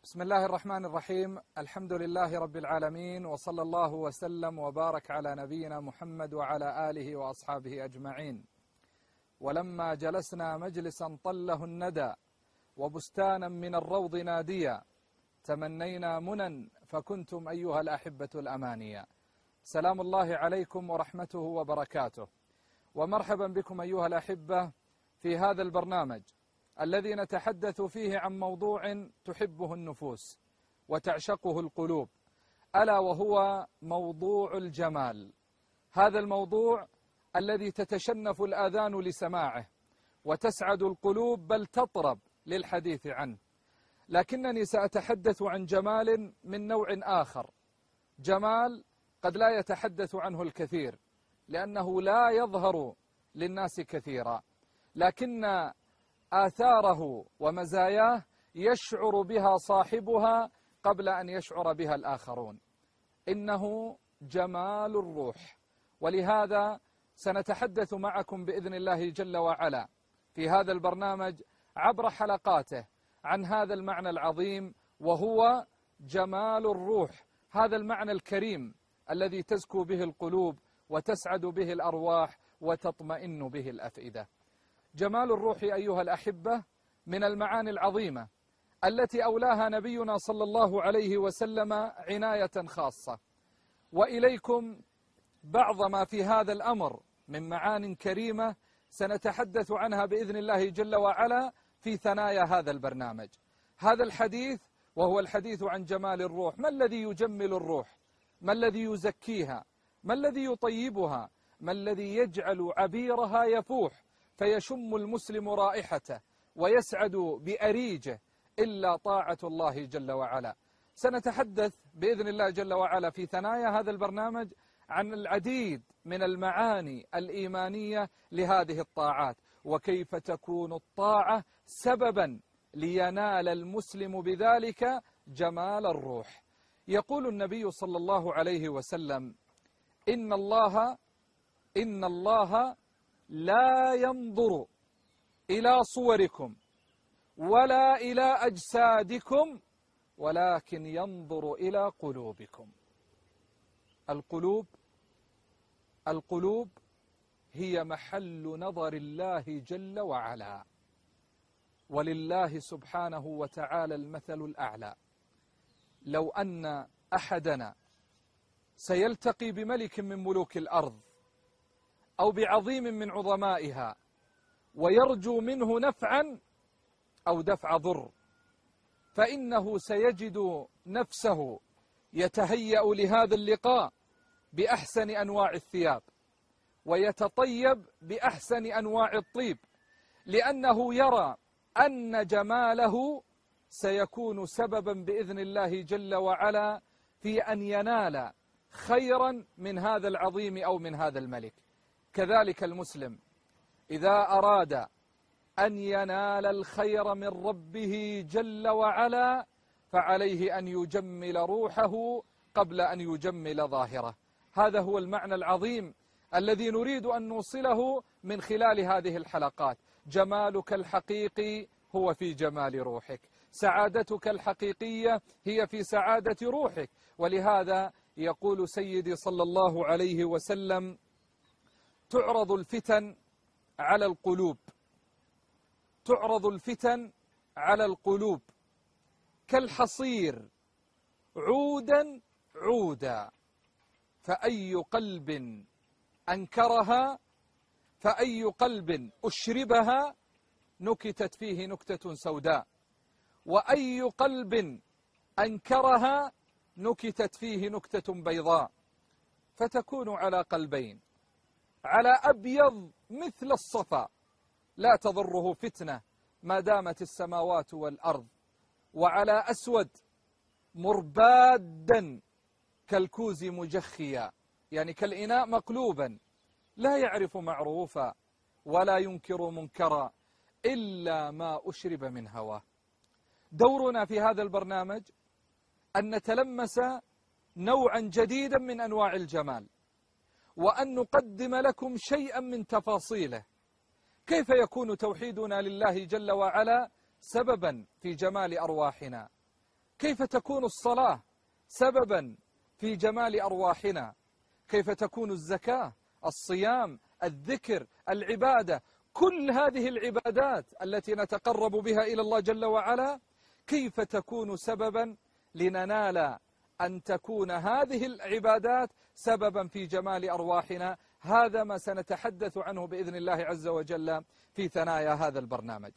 بسم الله الرحمن الرحيم. الحمد لله رب العالمين، وصلى الله وسلم وبارك على نبينا محمد وعلى آله وأصحابه أجمعين. ولما جلسنا مجلسا طله الندى وبستانا من الروض ناديا، تمنينا منى فكنتم أيها الأحبة الأمانيا. سلام الله عليكم ورحمته وبركاته، ومرحبا بكم أيها الأحبة في هذا البرنامج الذي نتحدث فيه عن موضوع تحبه النفوس وتعشقه القلوب، ألا وهو موضوع الجمال. هذا الموضوع الذي تتشنف الآذان لسماعه وتسعد القلوب بل تطرب للحديث عنه، لكنني سأتحدث عن جمال من نوع آخر، جمال قد لا يتحدث عنه الكثير لأنه لا يظهر للناس كثيرا، لكن آثاره ومزاياه يشعر بها صاحبها قبل أن يشعر بها الآخرون. إنه جمال الروح، ولهذا سنتحدث معكم بإذن الله جل وعلا في هذا البرنامج عبر حلقاته عن هذا المعنى العظيم، وهو جمال الروح، هذا المعنى الكريم الذي تزكو به القلوب وتسعد به الأرواح وتطمئن به الأفئدة. جمال الروح أيها الأحبة من المعاني العظيمة التي أولاها نبينا صلى الله عليه وسلم عناية خاصة، وإليكم بعض ما في هذا الأمر من معان كريمة سنتحدث عنها بإذن الله جل وعلا في ثنايا هذا البرنامج. هذا الحديث وهو الحديث عن جمال الروح. ما الذي يجمل الروح؟ ما الذي يزكيها؟ ما الذي يطيبها؟ ما الذي يجعل عبيرها يفوح فيشم المسلم رائحته ويسعد بأريجه إلا طاعة الله جل وعلا؟ سنتحدث بإذن الله جل وعلا في ثنايا هذا البرنامج عن العديد من المعاني الإيمانية لهذه الطاعات، وكيف تكون الطاعة سببا لينال المسلم بذلك جمال الروح. يقول النبي صلى الله عليه وسلم: إن الله لا ينظر إلى صوركم ولا إلى أجسادكم ولكن ينظر إلى قلوبكم. القلوب هي محل نظر الله جل وعلا، ولله سبحانه وتعالى المثل الأعلى. لو أن أحدنا سيلتقي بملك من ملوك الأرض أو بعظيم من عظمائها ويرجو منه نفعا أو دفع ضر، فإنه سيجد نفسه يتهيأ لهذا اللقاء بأحسن أنواع الثياب ويتطيب بأحسن أنواع الطيب، لأنه يرى أن جماله سيكون سببا بإذن الله جل وعلا في أن ينال خيرا من هذا العظيم أو من هذا الملك. كذلك المسلم إذا أراد أن ينال الخير من ربه جل وعلا فعليه أن يجمل روحه قبل أن يجمل ظاهره. هذا هو المعنى العظيم الذي نريد أن نوصله من خلال هذه الحلقات. جمالك الحقيقي هو في جمال روحك، سعادتك الحقيقية هي في سعادة روحك. ولهذا يقول سيدي صلى الله عليه وسلم: تعرض الفتن على القلوب، تعرض الفتن على القلوب كالحصير عودا عودا، فأي قلب أنكرها فأي قلب أشربها نكتت فيه نكتة سوداء، وأي قلب أنكرها نكتت فيه نكتة بيضاء، فتكون على قلبين: على أبيض مثل الصفا لا تضره فتنة ما دامت السماوات والأرض، وعلى أسود مربادا كالكوز مجخيا، يعني كالإناء مقلوبا لا يعرف معروفا ولا ينكر منكرا إلا ما أشرب من هواه. دورنا في هذا البرنامج أن نتلمس نوعا جديدا من أنواع الجمال، وأن نقدم لكم شيئا من تفاصيله. كيف يكون توحيدنا لله جل وعلا سببا في جمال أرواحنا؟ كيف تكون الصلاة سببا في جمال أرواحنا؟ كيف تكون الزكاة، الصيام، الذكر، العبادة، كل هذه العبادات التي نتقرب بها إلى الله جل وعلا، كيف تكون سببا لننال أن تكون هذه العبادات سببا في جمال أرواحنا؟ هذا ما سنتحدث عنه بإذن الله عز وجل في ثنايا هذا البرنامج.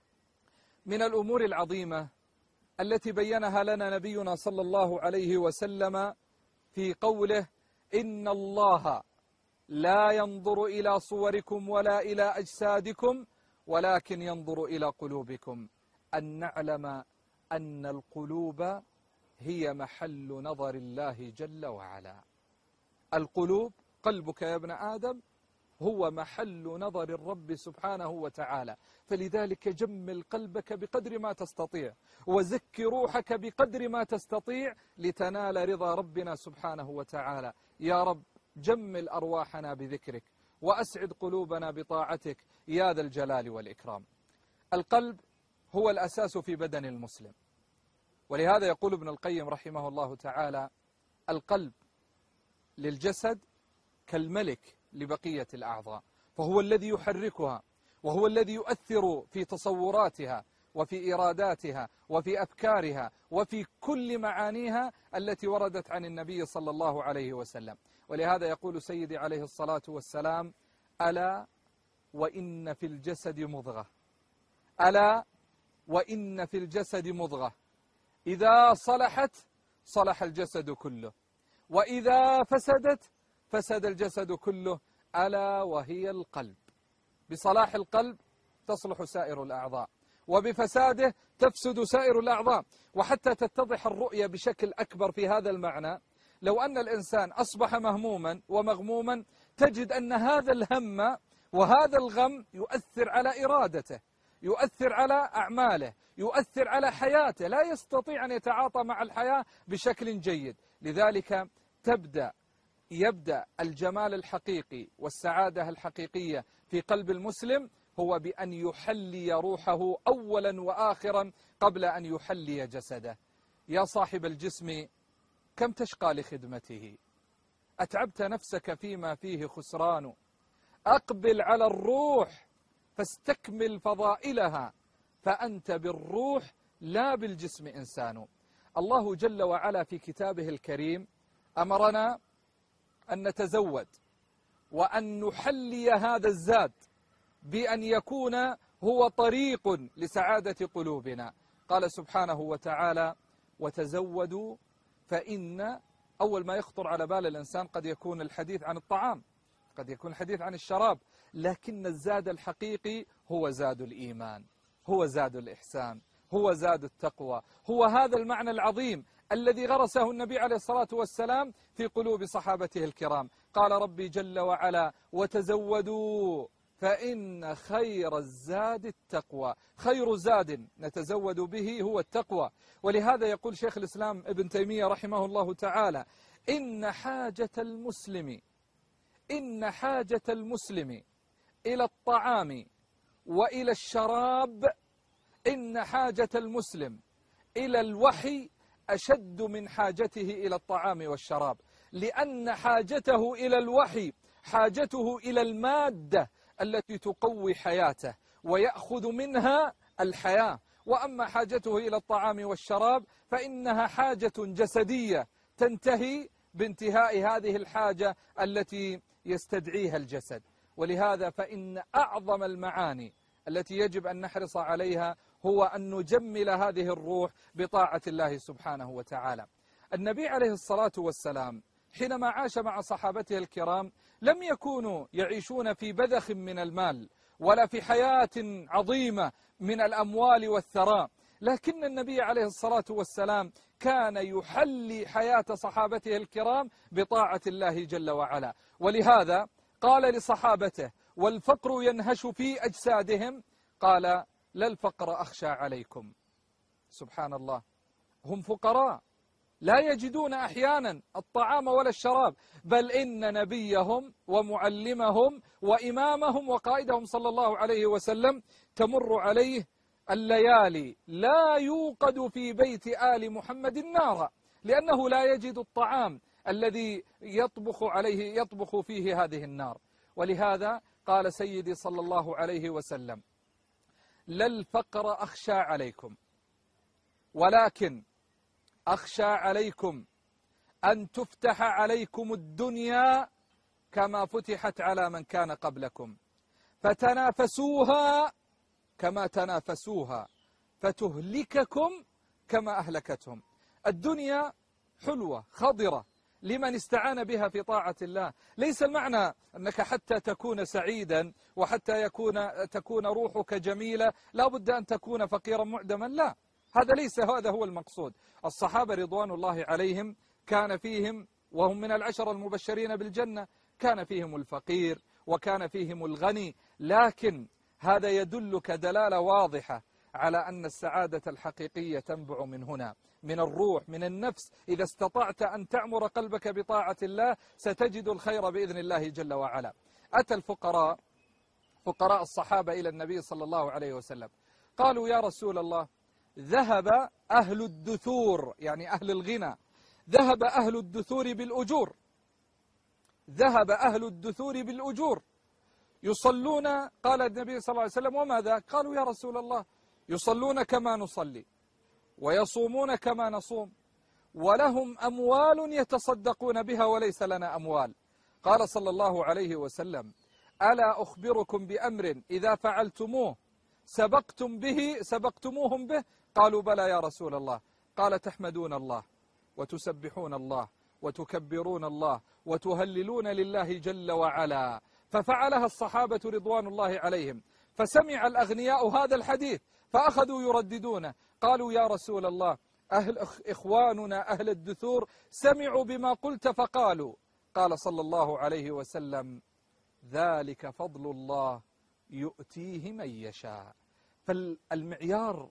من الأمور العظيمة التي بينها لنا نبينا صلى الله عليه وسلم في قوله: إن الله لا ينظر إلى صوركم ولا إلى أجسادكم ولكن ينظر إلى قلوبكم، أن نعلم أن القلوب هي محل نظر الله جل وعلا. القلوب، قلبك يا ابن آدم، هو محل نظر الرب سبحانه وتعالى، فلذلك جمل قلبك بقدر ما تستطيع، وزك روحك بقدر ما تستطيع لتنال رضا ربنا سبحانه وتعالى. يا رب جمل أرواحنا بذكرك، وأسعد قلوبنا بطاعتك يا ذا الجلال والإكرام. القلب هو الأساس في بدن المسلم، ولهذا يقول ابن القيم رحمه الله تعالى: القلب للجسد كالملك لبقية الأعضاء، فهو الذي يحركها، وهو الذي يؤثر في تصوراتها وفي إراداتها وفي أفكارها وفي كل معانيها التي وردت عن النبي صلى الله عليه وسلم. ولهذا يقول سيدي عليه الصلاة والسلام: ألا وإن في الجسد مضغة، ألا وإن في الجسد مضغة إذا صلحت صلح الجسد كله، وإذا فسدت فسد الجسد كله، ألا وهي القلب. بصلاح القلب تصلح سائر الأعضاء، وبفساده تفسد سائر الأعضاء. وحتى تتضح الرؤية بشكل أكبر في هذا المعنى، لو أن الإنسان أصبح مهموما ومغموما، تجد أن هذا الهم وهذا الغم يؤثر على إرادته، يؤثر على أعماله، يؤثر على حياته، لا يستطيع أن يتعاطى مع الحياة بشكل جيد. لذلك يبدأ الجمال الحقيقي والسعادة الحقيقية في قلب المسلم هو بأن يحلي روحه أولا وآخرا قبل أن يحلي جسده. يا صاحب الجسم، كم تشقى لخدمته؟ أتعبت نفسك فيما فيه خسران. أقبل على الروح فاستكمل فضائلها، فأنت بالروح لا بالجسم إنسان. الله جل وعلا في كتابه الكريم أمرنا أن نتزود وأن نحلي هذا الزاد بأن يكون هو طريق لسعادة قلوبنا. قال سبحانه وتعالى: وتزودوا، فإن أول ما يخطر على بال الإنسان قد يكون الحديث عن الطعام، قد يكون الحديث عن الشراب، لكن الزاد الحقيقي هو زاد الإيمان، هو زاد الإحسان، هو زاد التقوى، هو هذا المعنى العظيم الذي غرسه النبي عليه الصلاة والسلام في قلوب صحابته الكرام. قال ربي جل وعلا: وتزودوا فإن خير الزاد التقوى. خير زاد نتزود به هو التقوى. ولهذا يقول شيخ الإسلام ابن تيمية رحمه الله تعالى: إن حاجة المسلم إلى الطعام وإلى الشراب، إن حاجة المسلم إلى الوحي أشد من حاجته إلى الطعام والشراب، لأن حاجته إلى الوحي حاجته إلى المادة التي تقوي حياته ويأخذ منها الحياة، وأما حاجته إلى الطعام والشراب فإنها حاجة جسدية تنتهي بانتهاء هذه الحاجة التي يستدعيها الجسد. ولهذا فإن أعظم المعاني التي يجب أن نحرص عليها هو أن نجمل هذه الروح بطاعة الله سبحانه وتعالى. النبي عليه الصلاة والسلام حينما عاش مع صحابته الكرام لم يكونوا يعيشون في بذخ من المال ولا في حياة عظيمة من الأموال والثراء، لكن النبي عليه الصلاة والسلام كان يحلي حياة صحابته الكرام بطاعة الله جل وعلا. ولهذا قال لصحابته: والفقر ينهش في أجسادهم، قال: لا الفقر أخشى عليكم. سبحان الله، هم فقراء لا يجدون أحيانا الطعام ولا الشراب، بل إن نبيهم ومعلمهم وإمامهم وقائدهم صلى الله عليه وسلم تمر عليه الليالي لا يوقد في بيت آل محمد نارا، لأنه لا يجد الطعام الذي يطبخ فيه هذه النار. ولهذا قال سيدي صلى الله عليه وسلم: لا الفقر أخشى عليكم، ولكن أخشى عليكم أن تفتح عليكم الدنيا كما فتحت على من كان قبلكم، فتنافسوها كما تنافسوها، فتهلككم كما أهلكتهم. الدنيا حلوة خضرة لمن استعان بها في طاعة الله. ليس المعنى أنك حتى تكون سعيدا وحتى تكون روحك جميلة لا بد أن تكون فقيرا معدما، لا، هذا هو المقصود. الصحابة رضوان الله عليهم كان فيهم، وهم من العشر المبشرين بالجنة، كان فيهم الفقير وكان فيهم الغني، لكن هذا يدلك دلالة واضحة على أن السعادة الحقيقية تنبع من هنا، من الروح، من النفس. إذا استطعت أن تعمر قلبك بطاعة الله ستجد الخير بإذن الله جل وعلا. أتى الفقراء، فقراء الصحابة، إلى النبي صلى الله عليه وسلم، قالوا: يا رسول الله، ذهب أهل الدثور، يعني أهل الغنى، ذهب أهل الدثور بالأجور، ذهب أهل الدثور بالأجور يصلون. قال النبي صلى الله عليه وسلم: وماذا؟ قالوا: يا رسول الله، يصلون كما نصلي ويصومون كما نصوم ولهم أموال يتصدقون بها وليس لنا أموال. قال صلى الله عليه وسلم: ألا أخبركم بأمر إذا فعلتموه سبقتموهم به؟ قالوا: بلى يا رسول الله. قال: تحمدون الله وتسبحون الله وتكبرون الله وتهللون لله جل وعلا. ففعلها الصحابة رضوان الله عليهم، فسمع الأغنياء هذا الحديث فأخذوا يرددونه. قالوا: يا رسول الله، إخواننا أهل الدثور سمعوا بما قلت فقالوا. قال صلى الله عليه وسلم: ذلك فضل الله يؤتيه من يشاء. فالمعيار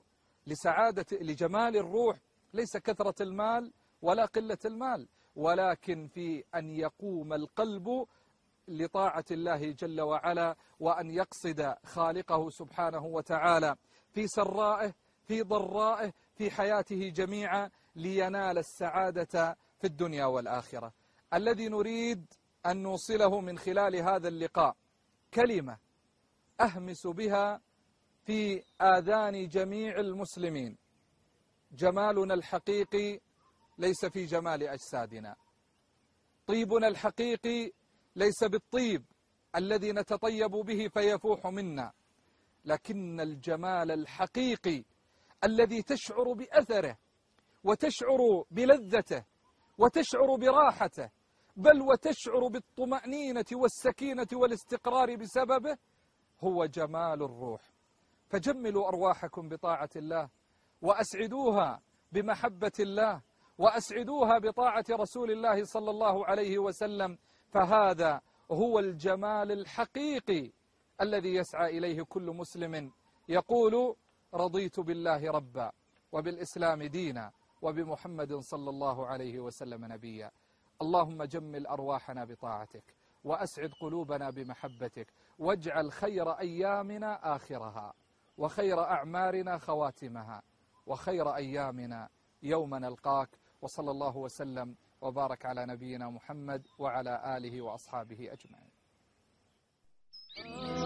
لجمال الروح ليس كثرة المال ولا قلة المال، ولكن في أن يقوم القلب لطاعة الله جل وعلا، وأن يقصد خالقه سبحانه وتعالى في سرائه في ضرائه في حياته جميعا، لينال السعادة في الدنيا والآخرة. الذي نريد أن نوصله من خلال هذا اللقاء كلمة أهمس بها في آذان جميع المسلمين: جمالنا الحقيقي ليس في جمال أجسادنا، طيبنا الحقيقي ليس بالطيب الذي نتطيب به فيفوح منا، لكن الجمال الحقيقي الذي تشعر بأثره وتشعر بلذته وتشعر براحته، بل وتشعر بالطمأنينة والسكينة والاستقرار بسببه، هو جمال الروح. فجملوا أرواحكم بطاعة الله، وأسعدوها بمحبة الله، وأسعدوها بطاعة رسول الله صلى الله عليه وسلم، فهذا هو الجمال الحقيقي الذي يسعى إليه كل مسلم يقول: رضيت بالله ربا وبالإسلام دينا وبمحمد صلى الله عليه وسلم نبيا. اللهم جمل أرواحنا بطاعتك، وأسعد قلوبنا بمحبتك، واجعل خير أيامنا آخرها، وخير أعمارنا خواتمها، وخير أيامنا يوم نلقاك. وصلى الله وسلم وبارك على نبينا محمد وعلى آله وأصحابه أجمعين.